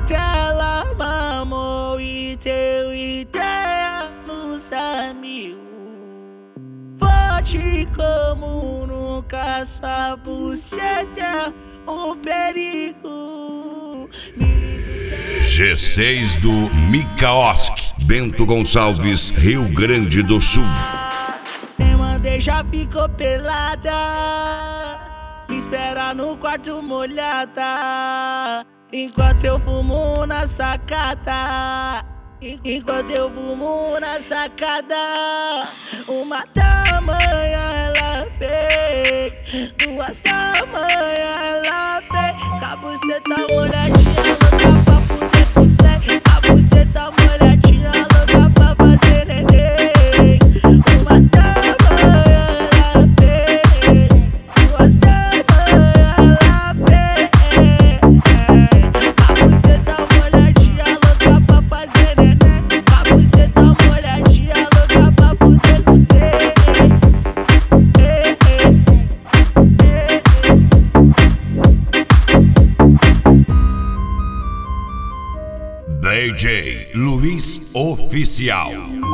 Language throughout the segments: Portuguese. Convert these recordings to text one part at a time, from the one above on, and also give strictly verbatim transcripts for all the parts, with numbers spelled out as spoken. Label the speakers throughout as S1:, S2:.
S1: que ela mamou e teu ideia nos amigos. Forte como nunca, sua buceta é um perigo.
S2: G seis do Mikaoski, Bento Gonçalves, Rio Grande do Sul.
S1: Quem mandei já ficou pelada, me espera no quarto molhada, enquanto eu fumo na sacada. Enquanto eu fumo na sacada, uma tamanha ela fez, duas tamanha ela fez, com a buceta molhadinha louca pra fuder com o trem, a buceta molhadinha louca pra fazer neném. Uma tamanha ela fez, duas tamanha ela fez, a buceta molhadinha louca pra fazer neném.
S2: D J Luiz Oficial.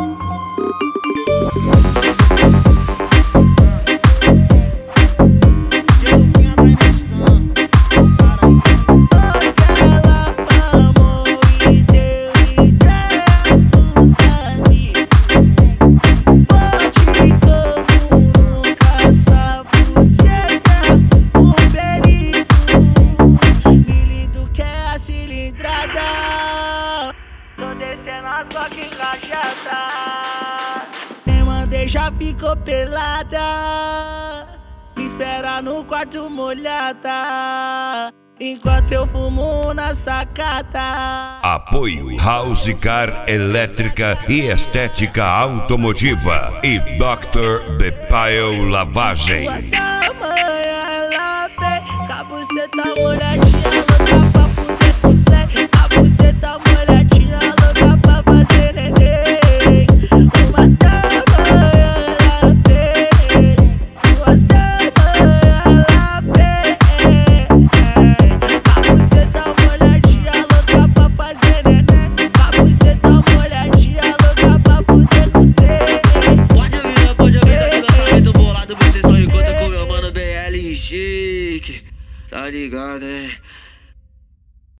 S1: Quem mandei já ficou pelada, me espera no quarto molhada, enquanto eu fumo na sacada.
S2: Apoio House Car Elétrica e Estética Automotiva e doutor Bepaio Lavagem.
S1: Duas tamanha ela fez, com a buceta molhadinha louca pra fuder com o trem, a buceta molhadinha louca pra fazer neném. Uma tamanha ela fez, duas tamanha ela fez, a buceta molhadinha louca pra fazer neném, a buceta molhadinha louca pra fuder com o trem.
S3: Pode avisar, pode avisar que nós tá muito bolado, você só encontra com meu mano B L Chique, tá ligado, é?